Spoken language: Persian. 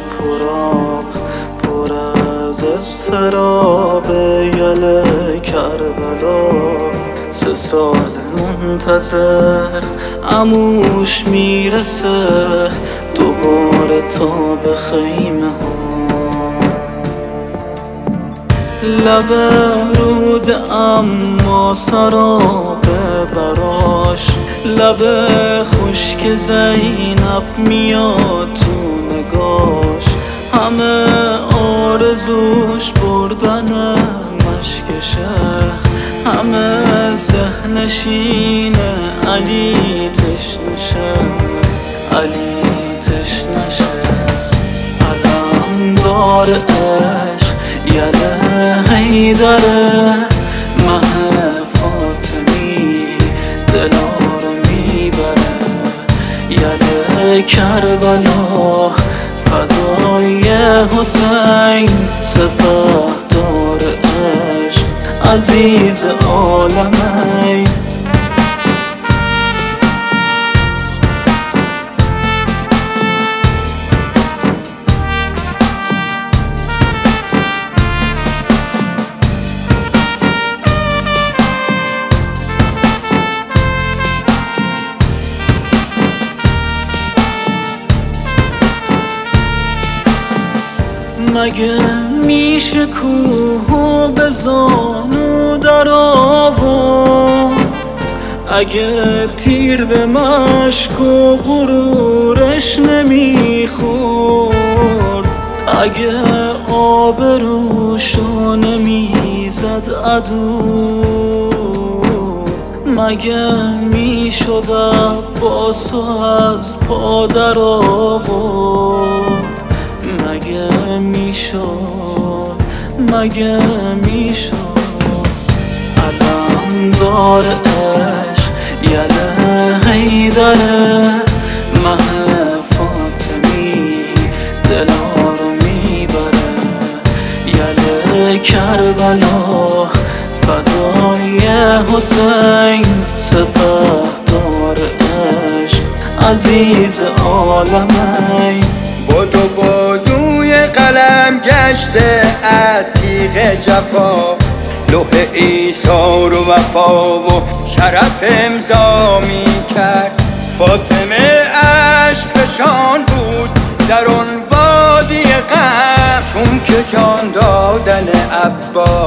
پرآب پر از اضطراب یل کربلا 3 سال منتظر عموش میرسه دوباره تا به خیمه ها لب رود اما سراب براش لب خشک زینب میاد تو نگاش همه آرزوش بردن مشکشه همه ذهنشین علی تشنشه علی تشنشه علم دار عشق یله حیدره مه فاطمی دلا رو میبره یله کربلا فدای حسین سپهدار عشق عزیز عالمین مگه میشه کوهو به زانو در آورد اگه تیر به مشک و غرورش نمیخورد اگه آبروشو نمیزد عدو مگه میشد عباسو از پا در آورد مگه میشد علم دار عشق یله حیدره مه فاطمی دلا رو میبره یله کربلا فدای حسین سپهدار عشق عزیز عالمین با دو بازوی قلم گشته از تیغ جفا لوح ایثار و وفا و شرف امضا می کرد فاطمه عشق فشان بود در اون وادی غم چون که جان دادن عباس